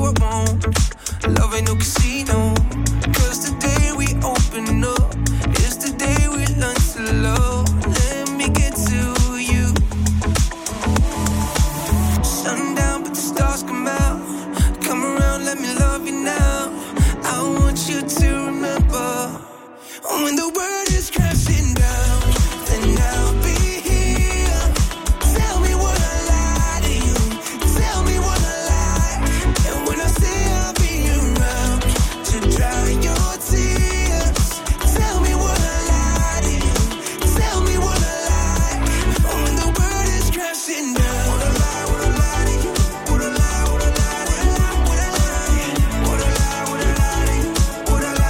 I won't. Love ain't no casino. 'Cause the day we open up is the day we learn to love. Let me get to you. Sundown, but the stars come out. Come around, let me love you now. I want you to remember when the world is crashing down, then I'll be here. Tell me what I lie to you. Tell me what I lie. And when I say I'll be around to dry your tears, tell me what I lie to you. Tell me what I lie. When the world is crashing down, what I lie, what I lie to you. What I lie, what I lie to you. What I lie, what I lie, what I lie to you. What I lie.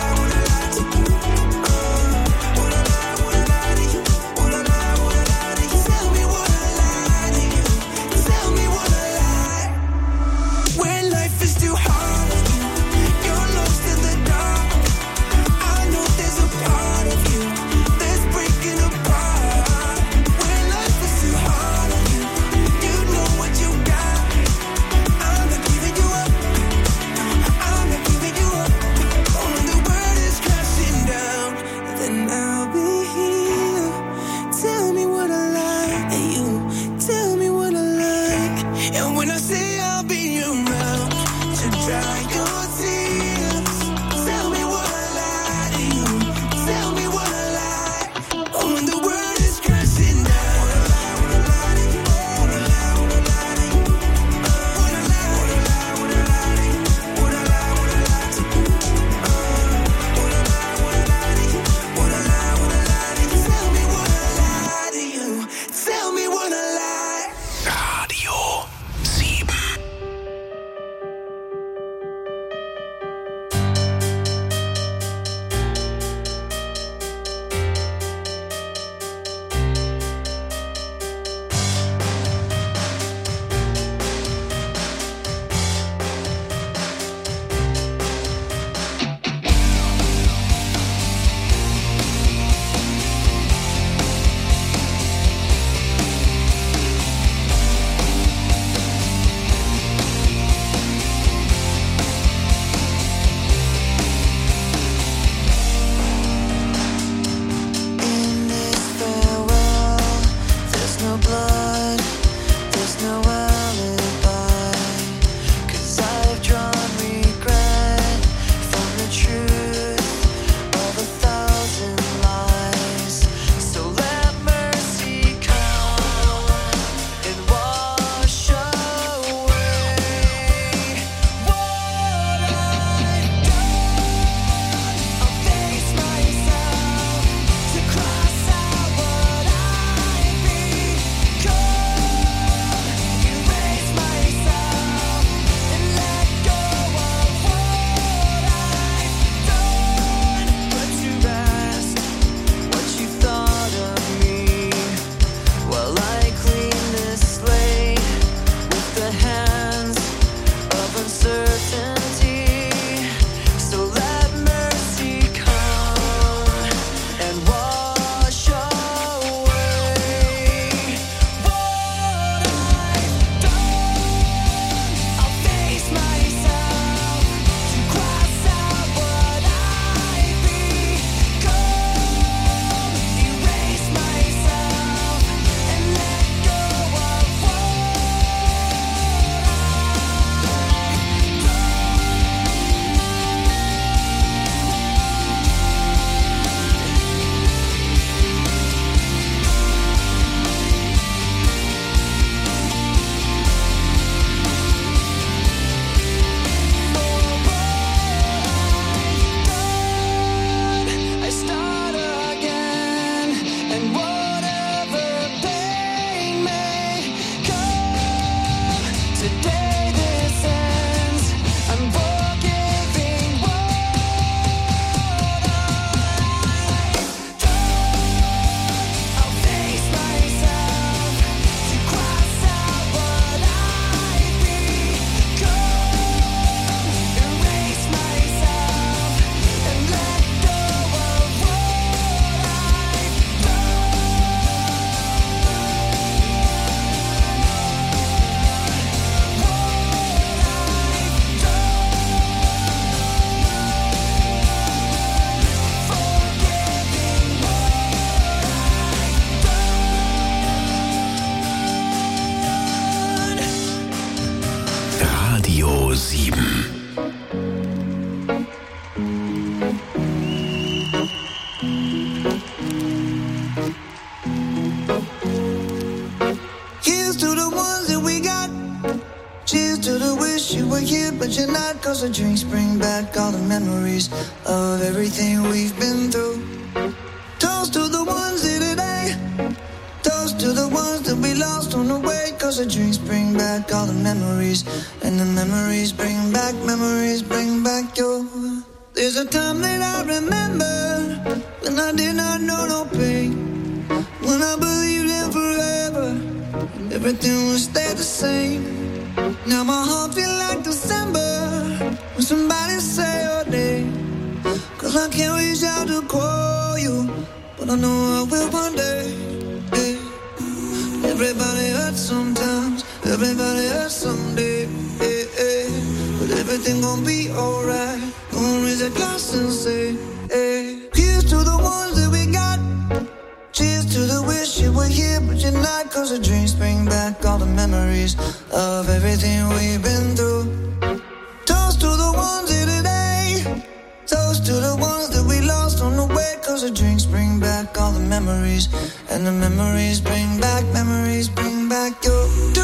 Here's to the ones that we got. Cheers to the wish you were here, but you're not. Cause the drinks bring back all the memories of everything we've been through. Toast to the ones here today. Toast to the ones that we lost on the way. Cause the drinks bring back all the memories. And the memories bring back your. There's a time that I remember when I did not know no pain. When I believed in forever and everything would stay the same. Now my heart feel like December when somebody say your name. Cause I can't reach out to call you, but I know I will one day. Hey. Everybody hurts sometimes, everybody hurts someday. Hey, hey. But everything gon' be alright. Gonna raise a glass and say, hey. Here's to the ones that we got. Cheers to the wish you were here, but you're not. Cause the drinks bring back all the memories of everything we've been through. Toast to the ones here today. Toast to the ones that we lost on the way. Cause the drinks bring back all the memories. And the memories bring back your.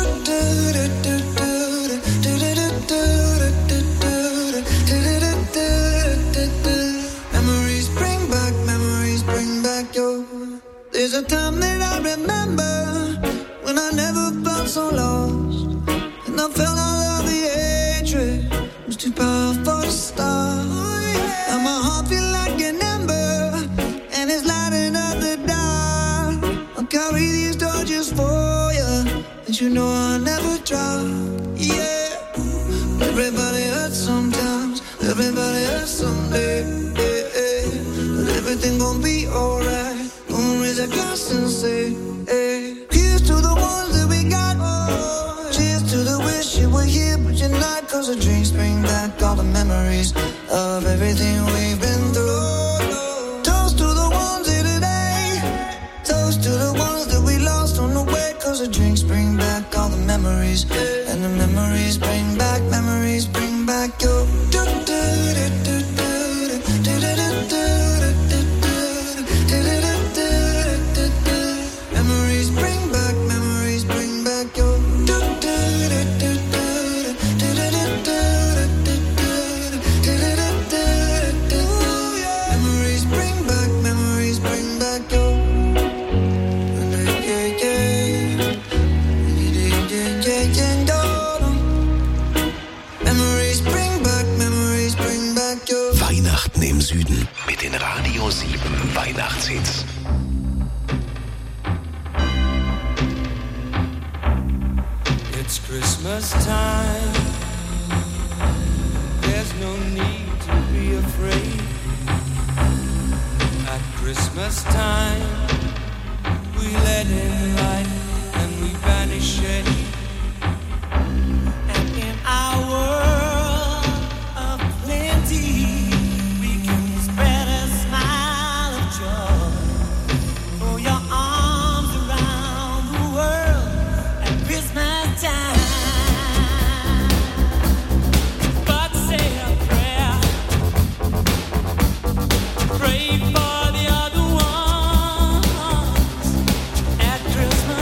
Memories bring back your. There's a time that I remember when I never felt so lost. And I felt all of the hatred was too powerful to stop. And my heart feel like an ember, and it's lighting up the dark. I'll carry these torches for you, and you know I'll never drop. Yeah. Everybody hurts sometimes, everybody hurts someday. Yeah, yeah. But everything gon' be alright. Gonna raise a glass and say, hey. Here's to the ones that we got. Cheers to the wish you were here, but you're not. Cause the drinks bring back all the memories of everything we've been through. Toast to the ones here today. Toast to the ones that we lost on the way. Cause the drinks bring back all the memories. And the memories bring back your. Im Süden mit den Radio 7 Weihnachtshits. It's Christmas time. There's no need to be afraid. At Christmas time, we let in light and we banish shade. And in our world of plenty, Pray for the other ones at Christmas.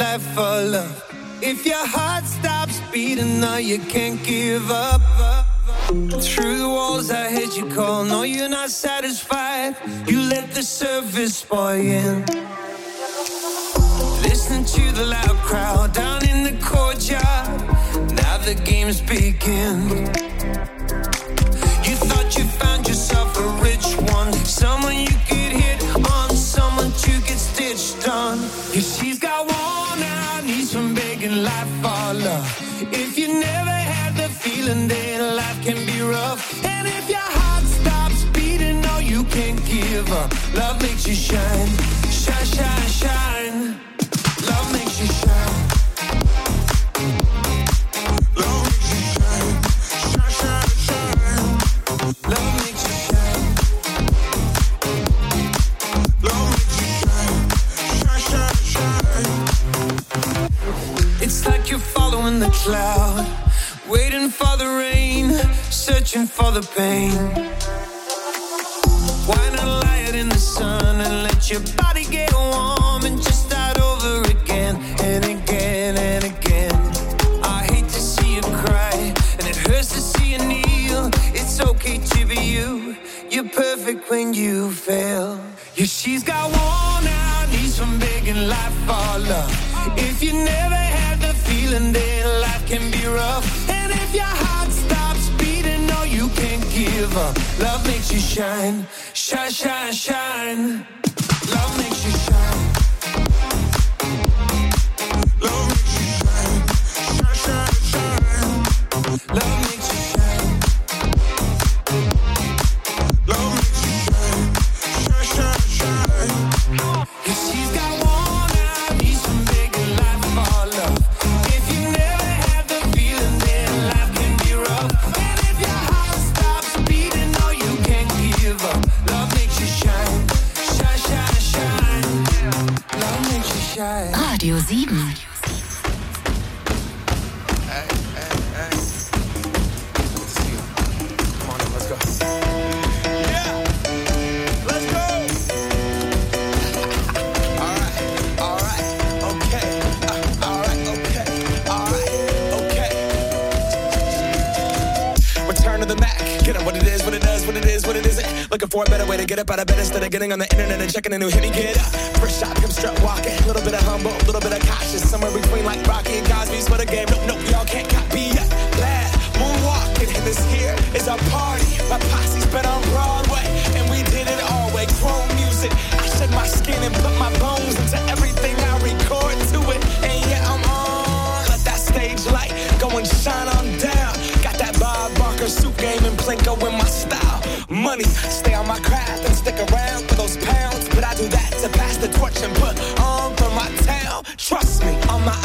life for love. If your heart stops beating, no, you can't give up. Through the walls I heard you call. No, you're not satisfied. You let the surface spoil you. Listening to the loud crowd down in the courtyard. Now the games begin. You thought you found yourself a rich one, someone you could hit on, someone to get stitched on. Yeah, she's got worn out knees from begging life for love. If you never had the feeling that life can be rough, and if your heart stops beating, no, you can't give up. Love makes you shine, shine, shine, shine. Love makes you shine. Love makes you shine, shine, shine, shine. Love makes you shine. Love makes you shine, shine, shine, shine. It's like you're following the cloud, waiting for the rain, searching for the pain. Why not lie out in the sun and let your body get warm and just start over again and again and again. I hate to see you cry and it hurts to see you kneel. It's okay to be you. You're perfect when you fail. Yeah, she's got worn out knees from begging life for love. If you never had the feeling that life can be rough, and if your heart stops beating, no, you can't give up. Love makes you shine, shine, shine, shine. Love makes you shine. Love makes you shine, shine, shine, shine. Love makes you shine. Love makes you shine, shine, shine, shine. Yeah, she's got worn out knees from begging life for love. If you never had the feeling that life can be rough, and if your heart stops beating, no, you can't give up. Love makes you shine, shine, shine, shine. Love makes you shine. Radio 7. Looking for a better way to get up out of bed instead of getting on the internet and checking a new hit. Me get up, first shot, him strut walking. A little bit of humble, a little bit of cautious. Somewhere between like Rocky and Cosby's for the game. Nope, y'all can't copy yet. Glad moonwalking, and this here is our party. My posse's been on Broadway, and we did it all way. Chrome music, I shed my skin and put my bones into everything I record to it. And yeah, I'm on. Let that stage light go and shine on down. Got that Bob Barker suit game and Plinko in my style. Money, stay on my craft and stick around for those pounds. But I do that to pass the torch and put on for my town. Trust me, on my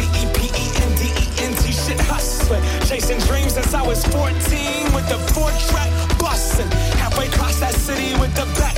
INDEPENDENT shit hustling. Chasing dreams since I was 14 with the 4-track bustin'. Halfway across that city with the back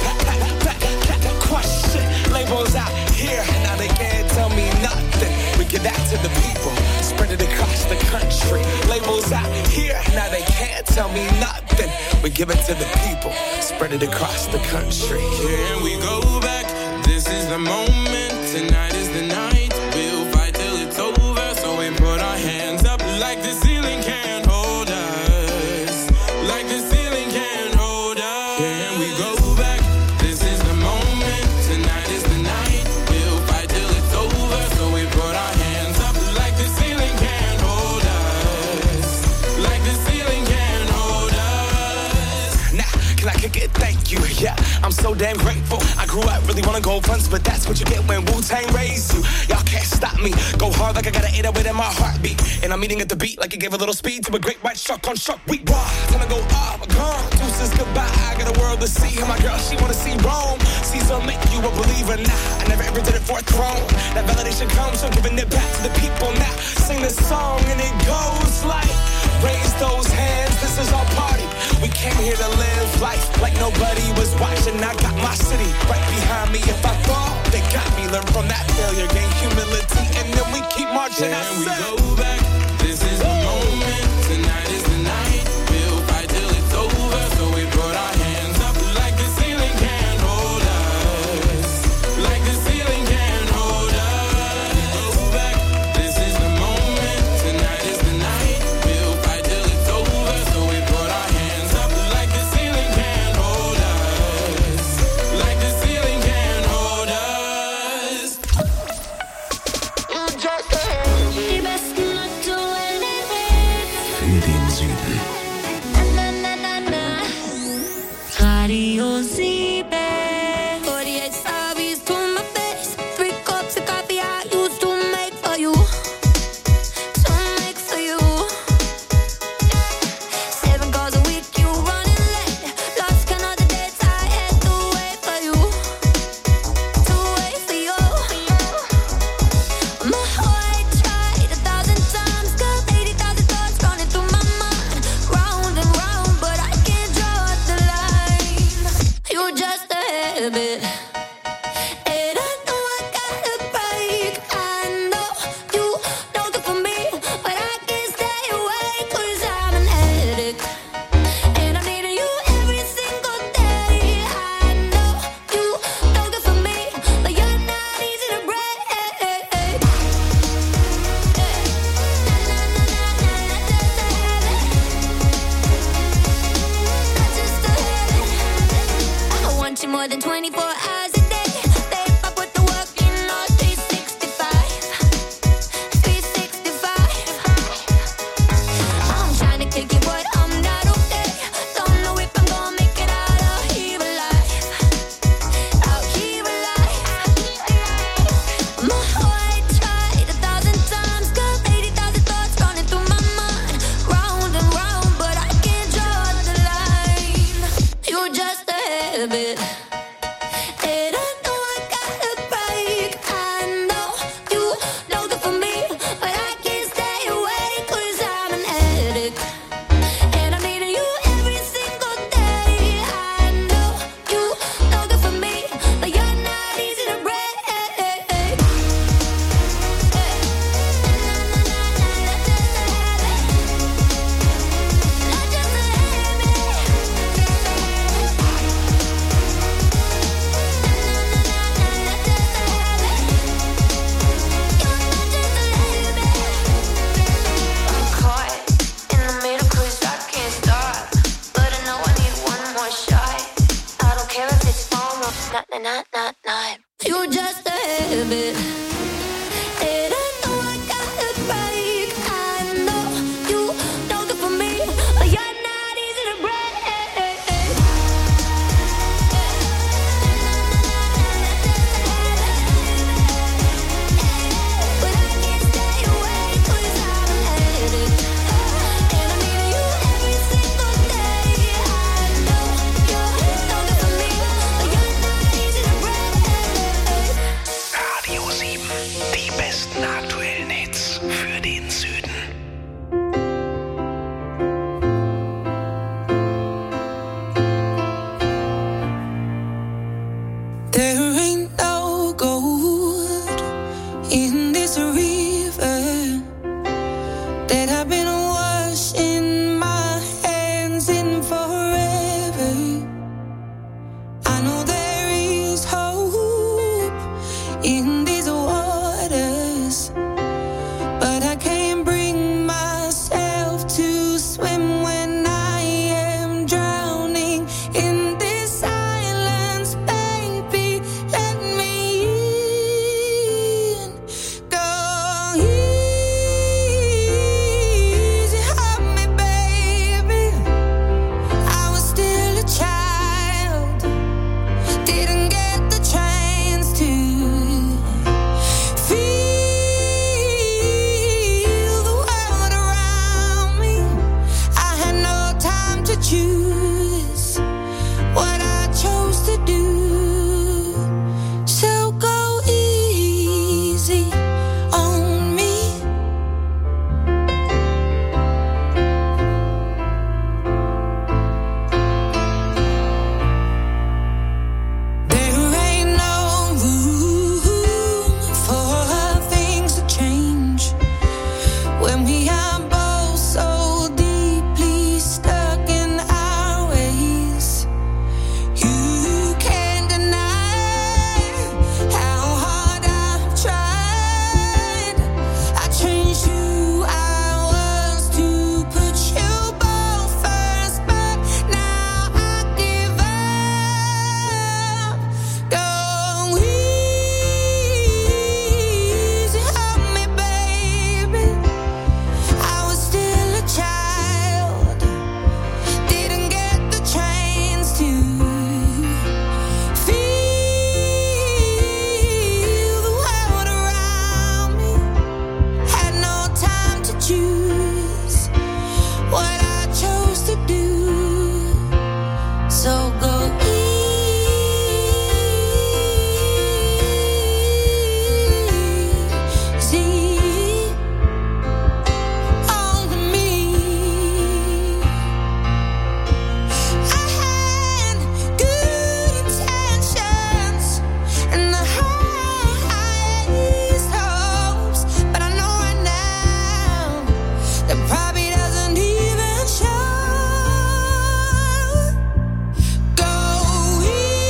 question. Labels out here, now they can't tell me nothing. We give that to the people, spread it across the country. Labels out here, now they can't tell me nothing. We give it to the people, spread it across the country. Here we go back, this is the moment, tonight is the night. We'll fight till it's over, so we put our hands up like the ceiling can't hold us. Like the ceiling can't hold us. Here we go back, this is the moment, tonight is the night. We'll fight till it's over, so we put our hands up like the ceiling can't hold us. Like the ceiling can't hold us. Nah, can I kick it? Thank you, yeah. I'm so damn grateful. I grew up really wanna go fronts, but that's what you get when Wu-Tang raised you. Y'all can't stop me. Go hard like I got an 808 in my heartbeat. And I'm eating at the beat like it gave a little speed to a great white shark on shark week. Raw, time to go off, gone. Deuces goodbye. I got a world to see. And my girl, she wanna see Rome. Caesar make you a believer. Nah, I never ever did it for a throne. That validation comes from giving it back to the people. Now sing this song and it goes like, raise those hands, this is our party. We came here to live life like nobody was watching. I got my city right behind me. If I fall, they got me. Learn from that failure, gain humility, and then we keep marching. Then we go back. This is the moment. Tonight is the night. We'll fight till it's over. So we put our hands up like the ceiling can't hold us. Like the ceiling can't hold us. den Süden. Radio 7. 48 Slavies to my face. 3 cups of coffee I used to make for you. To make for you. 7 calls a week, you running late. Lost count of the dates I had to wait for you. To wait for you. My heart tried 1,000 times. Got 80,000 thoughts running through my mind. Round and round, but I can't draw the line. You're just a habit. And I know I gotta break. I know you know good for me, but I can't stay away 'cause I'm an addict. And I'm needing you every single day. I know you know good for me, but you're not easy to break. I want you more than 24 hours a day. Babe, I put the work in all 365. 365. I'm trying to kick it, but I'm not okay. Don't know if I'm gonna make it out here alive. Out here alive. My heart tried 1,000 times. Got 80,000 thoughts running through my mind. Round and round, but I can't draw the line. You're just a habit. And I know I gotta break. I know you know good for me, but I can't stay away 'cause I'm an addict. And I'm needing you every single day. I know you know good for me, but you're not easy to break. I'm caught in the middle 'cause I can't stop, but I know I need one more shot. I don't care if it's wrong or not. You're just a habit. And I know I gotta break. I know you know good for me, but you're not easy to break. But I can't stay away 'cause I'm an addict. And I'm needing you every single day. I know you know good for me, but you're not easy to break. Radio 7. Die besten aktuellen Hits für den Süden. There ain't no gold in this river that I've been washing my hands in forever. I know there is hope in these waters, but I can't bring myself to swim when I am drowning in this silence. Baby, let me in. Go easy on me, baby. I was still a child, didn't get the chance to feel the world around me. I had no time to choose what I chose to do. So go easy on me. There ain't no room for things to change when we are both so deeply stuck in our ways. You can't deny how hard I've tried. I changed who I was to put you both first, but now I give up. Go easy on me, baby. I that probably doesn't even show. Go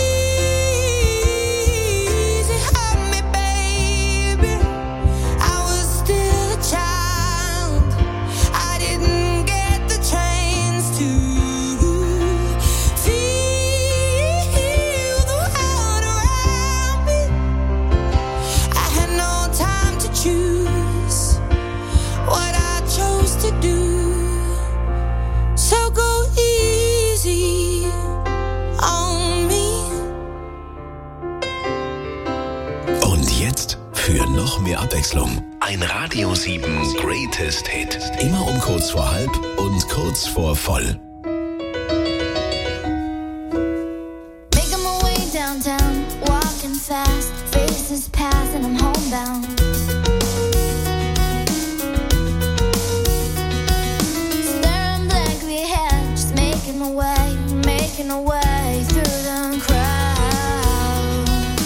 easy on me, baby. I was still a child. I didn't get the chance to feel the world around me. I had no time to choose what I chose to do. So go easy on me. Und jetzt für noch mehr Abwechslung. Ein Radio 7 Greatest Hit. Immer um kurz vor halb und kurz vor voll. Making my way downtown, walking fast, faces pass and I'm homebound. Staring blankly ahead, just making my way through the crowd.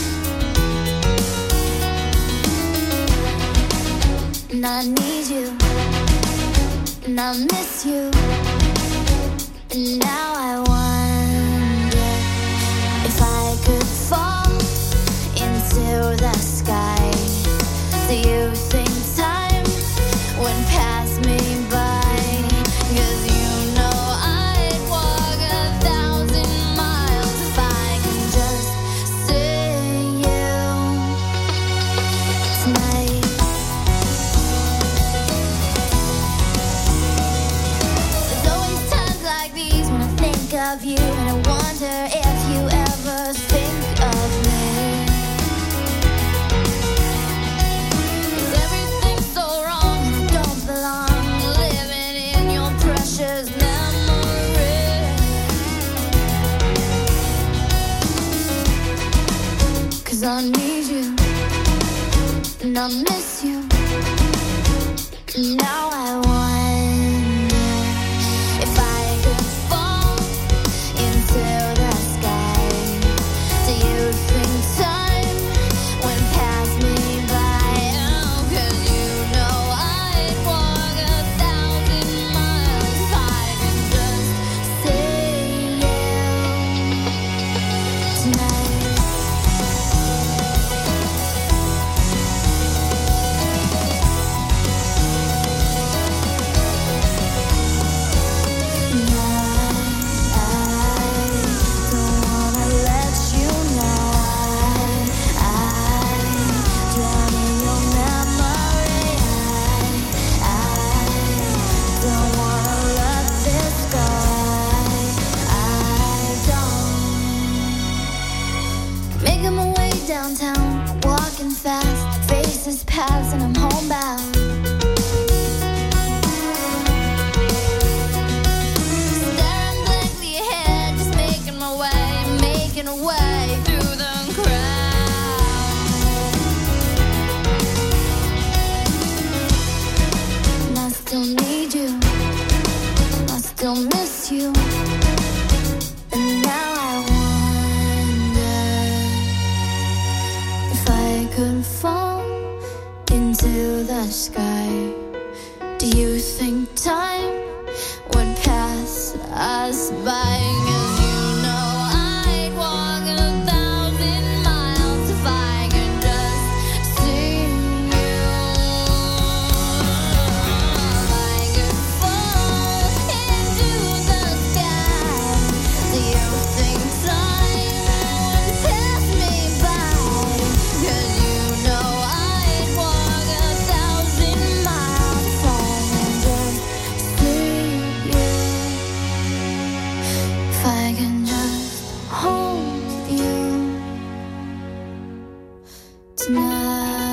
And I need you, and I miss you, and now I wonder if I could fall into the sky. Do you think time would pass me by? 'Cause you know I'd walk 1,000 miles if I could just see you tonight. There's always times like these when I think of you, and I wonder if you ever think of me. 'Cause everything's so wrong and I don't belong, living in your precious memory. 'Cause I need you and I miss you, and now I wonder if I could fall into the sky. Do you think time would pass me by? Oh, 'cause you know I'd walk 1,000 miles if I could just see you tonight. Making my way downtown, walking fast, faces pass and I'm homebound. Staring blankly ahead, just making my way through the crowd. And I still need you, I still miss you, and now I wonder if I could fall into the sky. Do you think time would pass us by? 'Cause you know I'd walk 1,000 miles if I could just see you. If I could fall into the sky, do you think time would pass me by? 'Cause you know I'd walk 1,000 miles if I could just see you. If I can just hold you tonight.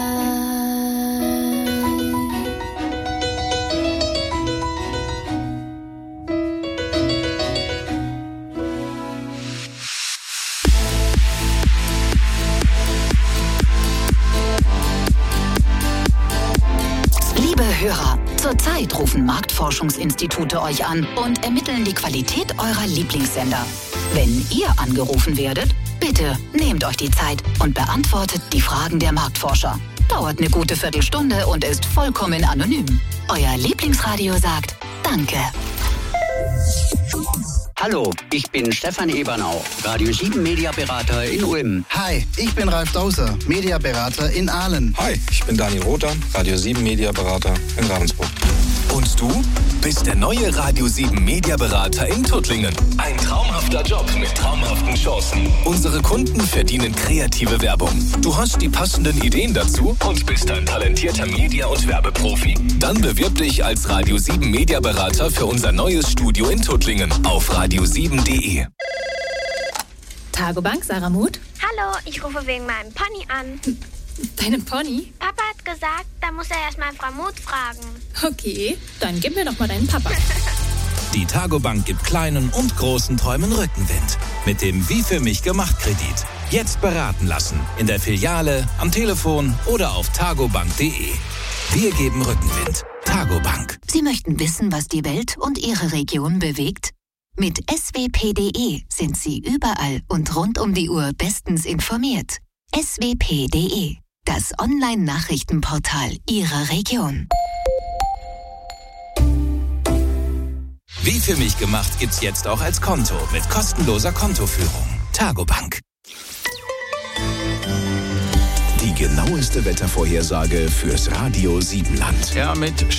Liebe Hörer, zurzeit rufen Marktforschungsinstitute euch an und ermitteln die Qualität eurer Lieblingssender. Wenn ihr angerufen werdet, Bitte nehmt euch die Zeit und beantwortet die Fragen der Marktforscher. Dauert eine gute Viertelstunde und ist vollkommen anonym. Euer Lieblingsradio sagt Danke. Hallo, ich bin Stefan Ebernau, Radio 7 Mediaberater in Ulm. Hi, ich bin Ralf Dauser, Mediaberater in Aalen. Hi, ich bin Daniel Rother, Radio 7 Mediaberater in Ravensburg. Und du bist der neue Radio 7 Mediaberater in Tuttlingen. Ein traumhafter Job mit traumhaften Chancen. Unsere Kunden verdienen kreative Werbung. Du hast die passenden Ideen dazu und bist ein talentierter Media- und Werbeprofi. Dann bewirb dich als Radio 7 Mediaberater für unser neues Studio in Tuttlingen auf radio7.de. Tagobank, Sarah Muth. Hallo, ich rufe wegen meinem Pony an. Deinem Pony? Papa hat gesagt, da muss er erstmal Frau Muth fragen. Okay, dann gib mir doch mal deinen Papa. Die Tagobank gibt kleinen und großen Träumen Rückenwind. Mit dem Wie für mich gemacht Kredit. Jetzt beraten lassen. In der Filiale, am Telefon oder auf tagobank.de. Wir geben Rückenwind. Tagobank. Sie möchten wissen, was die Welt und Ihre Region bewegt? Mit swp.de sind Sie überall und rund um die Uhr bestens informiert. swp.de, das Online-Nachrichtenportal Ihrer Region. Wie für mich gemacht gibt's jetzt auch als Konto mit kostenloser Kontoführung. Tagobank. Die genaueste Wettervorhersage fürs Radio 7 Land. Ja, mit